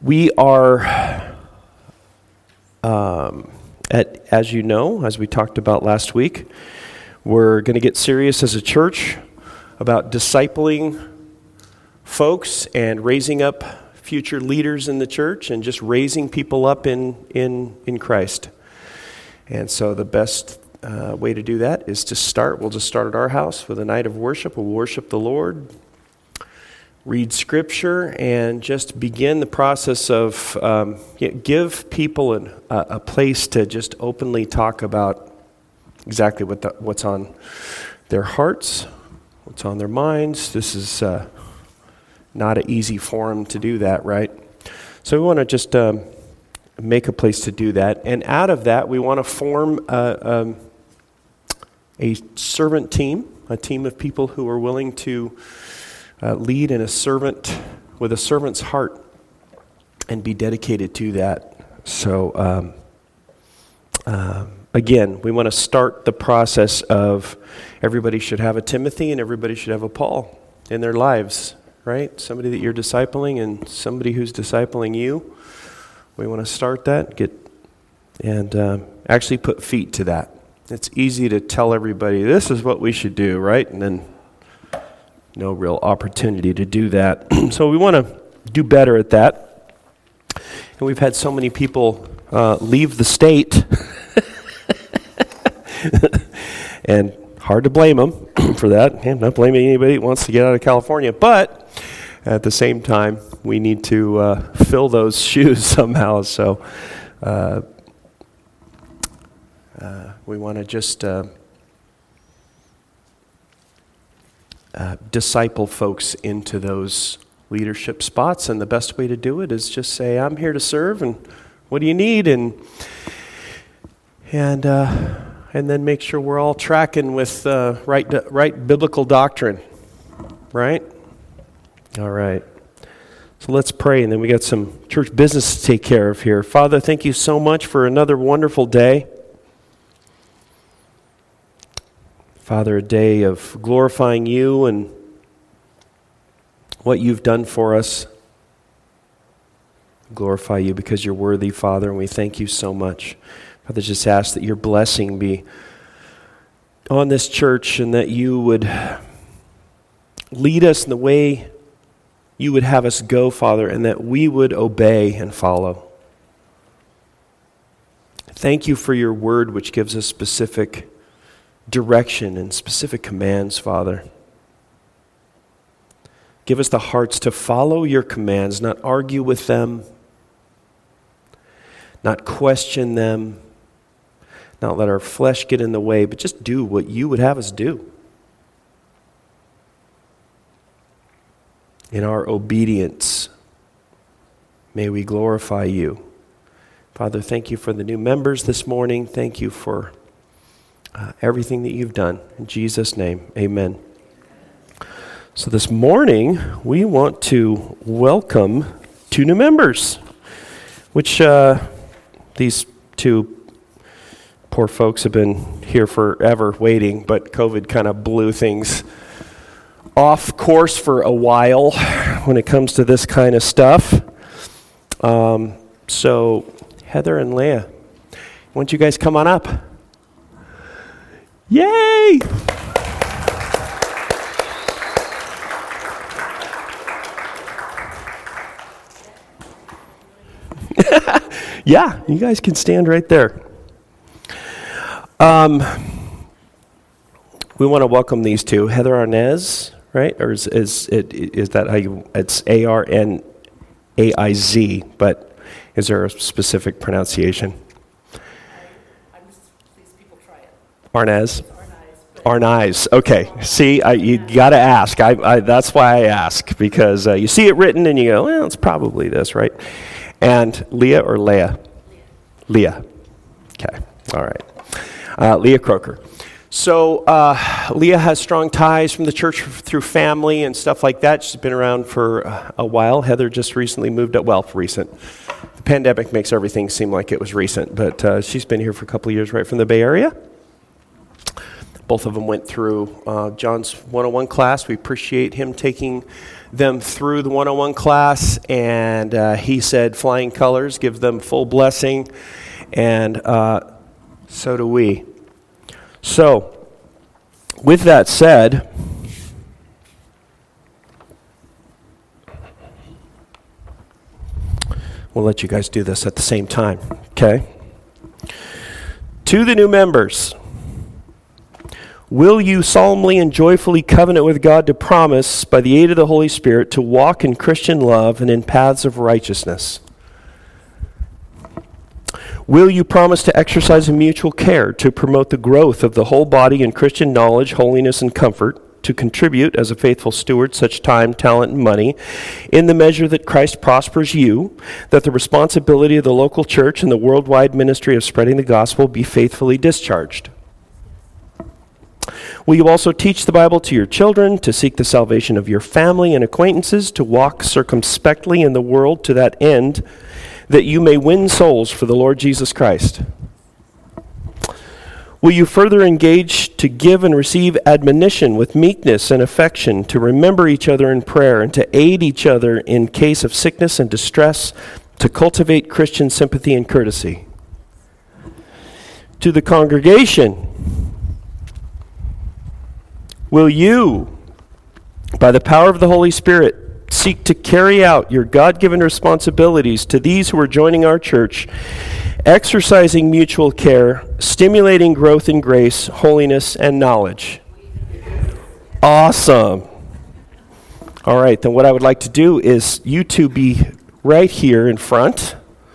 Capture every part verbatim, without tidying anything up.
We are, um, at, as you know, as we talked about last week, we're going to get serious as a church about discipling folks and raising up future leaders in the church and just raising people up in, in, in Christ. And so the best uh, way to do that is to start, we'll just start at our house with a night of worship. We'll worship the Lord, read Scripture, and just begin the process of um, give people an, a, a place to just openly talk about exactly what the, what's on their hearts, what's on their minds. This is uh, not an easy forum to do that, right? So we want to just um, make a place to do that. And out of that, we want to form a, um, a servant team, a team of people who are willing to Uh, lead in a servant, with a servant's heart, and be dedicated to that. So, um, uh, again, we want to start the process of everybody should have a Timothy and everybody should have a Paul in their lives, right? Somebody that you're discipling and somebody who's discipling you. We want to start that, get and um, actually put feet to that. It's easy to tell everybody, this is what we should do, right? And then no real opportunity to do that. So we want to do better at that. And we've had so many people uh, leave the state. And hard to blame them for that. I'm not blaming anybody who wants to get out of California. But at the same time, we need to uh, fill those shoes somehow. So uh, uh, we want to just... Uh, Uh, disciple folks into those leadership spots, and the best way to do it is just say, I'm here to serve, and what do you need? And and uh, and then make sure we're all tracking with uh, right right biblical doctrine, right? All right. So let's pray, and then we got some church business to take care of here. Father, thank you so much for another wonderful day. Father, a day of glorifying you and what you've done for us. Glorify you because you're worthy, Father, and we thank you so much. Father, just ask that your blessing be on this church and that you would lead us in the way you would have us go, Father, and that we would obey and follow. Thank you for your word, which gives us specific direction and specific commands, Father. Give us the hearts to follow your commands, not argue with them, not question them, not let our flesh get in the way, but just do what you would have us do. In our obedience, may we glorify you. Father, thank you for the new members this morning. Thank you for Uh, everything that you've done. In Jesus' name, amen. So this morning, we want to welcome two new members, which uh, these two poor folks have been here forever waiting, but COVID kind of blew things off course for a while when it comes to this kind of stuff. Um, so Heather and Leah, why don't you guys come on up? Yay! Yeah, you guys can stand right there. Um, we want to welcome these two, Heather Arnaiz, right? Or is, is it is that how you? It's A R N A I Z, but is there a specific pronunciation? Arnaiz? Arnaiz. Okay. See, I, you got to ask. I, I, that's why I ask, because uh, you see it written and you go, well, it's probably this, right? And Leah or Leah? Leah. Okay. All right. Uh, Leah Croker. So uh, Leah has strong ties from the church through family and stuff like that. She's been around for a while. Heather just recently moved up. Well, recent. The pandemic makes everything seem like it was recent, but uh, she's been here for a couple of years right from the Bay Area. Both of them went through uh, John's one oh one class. We appreciate him taking them through the one oh one class, and uh, he said flying colors, give them full blessing, and uh, so do we. So, with that said, we'll let you guys do this at the same time, okay? To the new members, will you solemnly and joyfully covenant with God to promise, by the aid of the Holy Spirit, to walk in Christian love and in paths of righteousness? Will you promise to exercise a mutual care to promote the growth of the whole body in Christian knowledge, holiness, and comfort, to contribute as a faithful steward such time, talent, and money in the measure that Christ prospers you, that the responsibility of the local church and the worldwide ministry of spreading the gospel be faithfully discharged? Will you also teach the Bible to your children, to seek the salvation of your family and acquaintances, to walk circumspectly in the world to that end, that you may win souls for the Lord Jesus Christ? Will you further engage to give and receive admonition with meekness and affection, to remember each other in prayer, and to aid each other in case of sickness and distress, to cultivate Christian sympathy and courtesy? To the congregation, will you, by the power of the Holy Spirit, seek to carry out your God-given responsibilities to these who are joining our church, exercising mutual care, stimulating growth in grace, holiness, and knowledge? Awesome. All right, then what I would like to do is you two be right here in front.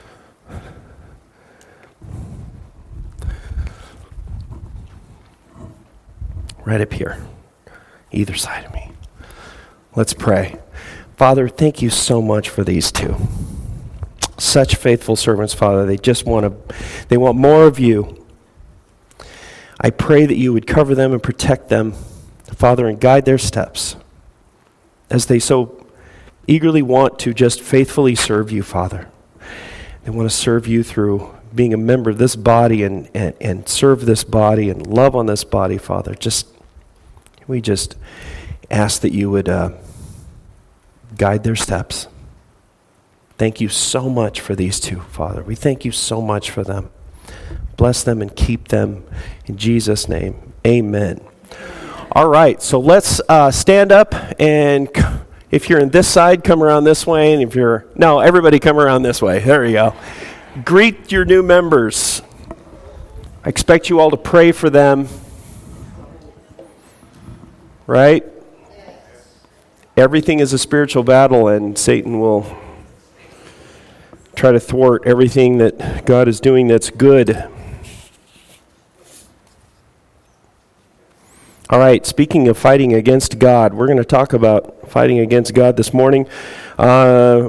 Right up here, either side of me. Let's pray. Father, thank you so much for these two. Such faithful servants, Father. They just want to, they want more of you. I pray that you would cover them and protect them, Father, and guide their steps as they so eagerly want to just faithfully serve you, Father. They want to serve you through being a member of this body and, and, and serve this body and love on this body, Father. Just, we just ask that you would uh, guide their steps. Thank you so much for these two, Father. We thank you so much for them. Bless them and keep them in Jesus' name. Amen. All right, so let's uh, stand up, and c- if you're in this side, come around this way, and if you're, no, everybody come around this way. There you go. Greet your new members. I expect you all to pray for them. Right? Everything is a spiritual battle, and Satan will try to thwart everything that God is doing that's good. All right, speaking of fighting against God, we're going to talk about fighting against God this morning. Uh,